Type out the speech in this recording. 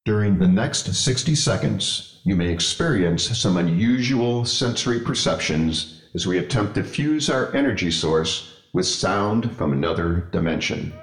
During the next 60 seconds, you may experience some unusual sensory perceptions as we attempt to fuse our energy source with sound from another dimension.